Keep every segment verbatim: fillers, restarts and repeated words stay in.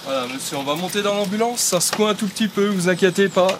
Voilà, monsieur, on va monter dans l'ambulance, ça secoue un tout petit peu, vous inquiétez pas.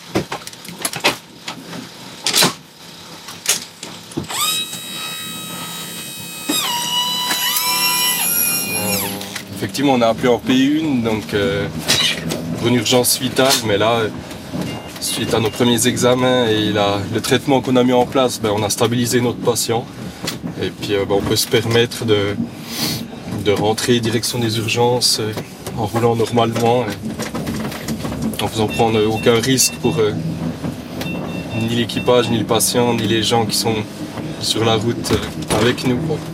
Effectivement, on a appelé en P un, donc euh, pour une urgence vitale, mais là, suite à nos premiers examens et la, le traitement qu'on a mis en place, ben, on a stabilisé notre patient. Et puis euh, ben, on peut se permettre de, de rentrer direction des urgences euh, en roulant normalement, euh, en faisant prendre aucun risque pour euh, ni l'équipage, ni le patient, ni les gens qui sont sur la route euh, avec nous. Quoi.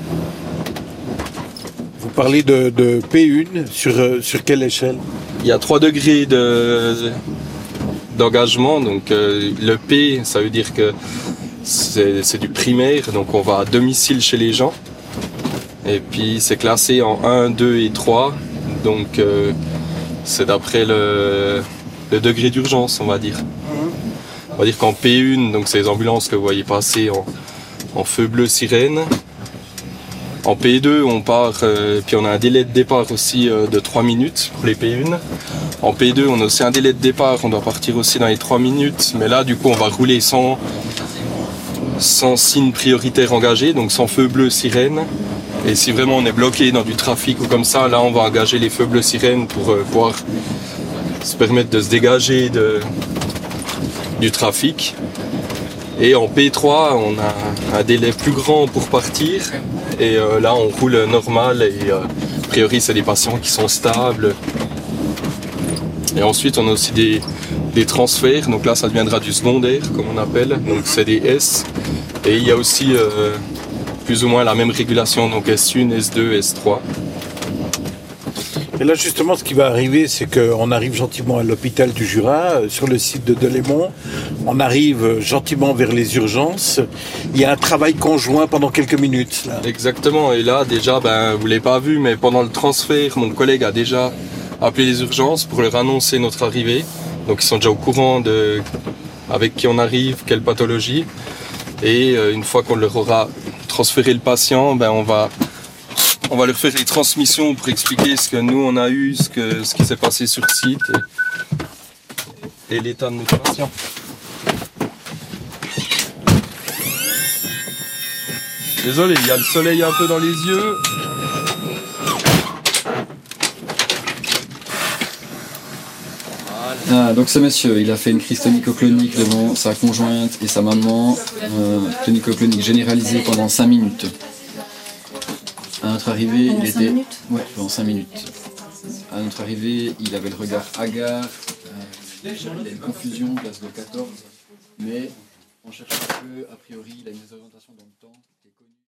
Vous parlez de, de P un, sur, sur quelle échelle? Il y a trois degrés de, d'engagement. Donc euh, le P, ça veut dire que c'est, c'est du primaire, donc on va à domicile chez les gens. Et puis c'est classé en un, deux et trois. Donc euh, c'est d'après le, le degré d'urgence, on va dire. On va dire qu'en P un, donc c'est les ambulances que vous voyez passer en, en feu bleu sirène. En P deux, on part, euh, puis on a un délai de départ aussi euh, de trois minutes pour les P un. En P deux, on a aussi un délai de départ, on doit partir aussi dans les trois minutes. Mais là, du coup, on va rouler sans, sans signe prioritaire engagé, donc sans feu bleu sirène. Et si vraiment on est bloqué dans du trafic ou comme ça, là, on va engager les feux bleus sirènes pour euh, pouvoir se permettre de se dégager de, du trafic. Et en P trois, on a un délai plus grand pour partir. Et euh, là, on roule normal et euh, a priori, c'est des patients qui sont stables. Et ensuite, on a aussi des, des transferts. Donc là, ça deviendra du secondaire, comme on appelle. Donc c'est des S. Et il y a aussi euh, plus ou moins la même régulation. Donc S un, S deux, S trois. Et là, justement, ce qui va arriver, c'est qu'on arrive gentiment à l'hôpital du Jura, sur le site de Delémont. On arrive gentiment vers les urgences. Il y a un travail conjoint pendant quelques minutes. Là. Exactement. Et là, déjà, ben, vous ne l'avez pas vu, mais pendant le transfert, mon collègue a déjà appelé les urgences pour leur annoncer notre arrivée. Donc, ils sont déjà au courant de avec qui on arrive, quelle pathologie. Et euh, une fois qu'on leur aura transféré le patient, ben, on va... On va leur faire les transmissions pour expliquer ce que nous on a eu, ce, que, ce qui s'est passé sur site et, et l'état de notre patient. Désolé, il y a le soleil un peu dans les yeux. Ah, donc ce monsieur, il a fait une crise tonico-clonique devant sa conjointe et sa maman, euh, tonico-clonique généralisée pendant cinq minutes. À notre arrivée, pendant il cinq était... minutes Ouais, pendant cinq minutes. À notre arrivée, il avait le regard hagard, euh, il a une confusion, place de quatorze, mais on cherche un peu, a priori, il a une désorientation dans le temps.